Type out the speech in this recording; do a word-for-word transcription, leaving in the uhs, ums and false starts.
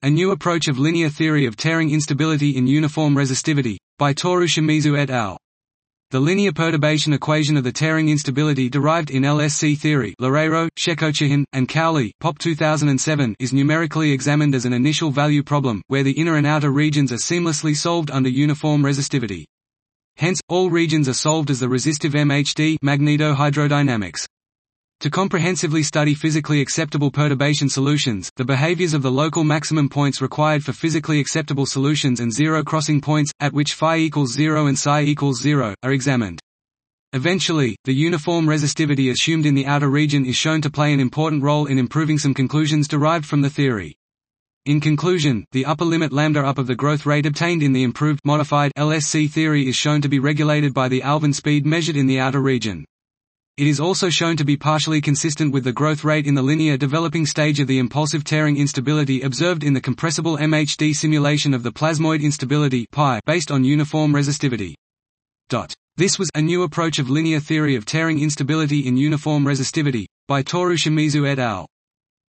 A New Approach of Linear Theory of Tearing Instability in Uniform Resistivity, by Toru Shimizu et al. The linear perturbation equation of the tearing instability derived in L S C theory Loureiro, Shekochihin, and Cowley Pop two thousand seven is numerically examined as an initial value problem, where the inner and outer regions are seamlessly solved under uniform resistivity. Hence, all regions are solved as the resistive M H D magnetohydrodynamics. To comprehensively study physically acceptable perturbation solutions, the behaviors of the local maximum points required for physically acceptable solutions and zero crossing points, at which phi equals zero and psi equals zero, are examined. Eventually, the uniform resistivity assumed in the outer region is shown to play an important role in improving some conclusions derived from the theory. In conclusion, the upper limit lambda up of the growth rate obtained in the improved modified L S C theory is shown to be regulated by the Alvan speed measured in the outer region. It is also shown to be partially consistent with the growth rate in the linear developing stage of the impulsive tearing instability observed in the compressible M H D simulation of the plasmoid instability pi based on uniform resistivity. This was A New Approach of Linear Theory of Tearing Instability in Uniform Resistivity, by Toru Shimizu et al.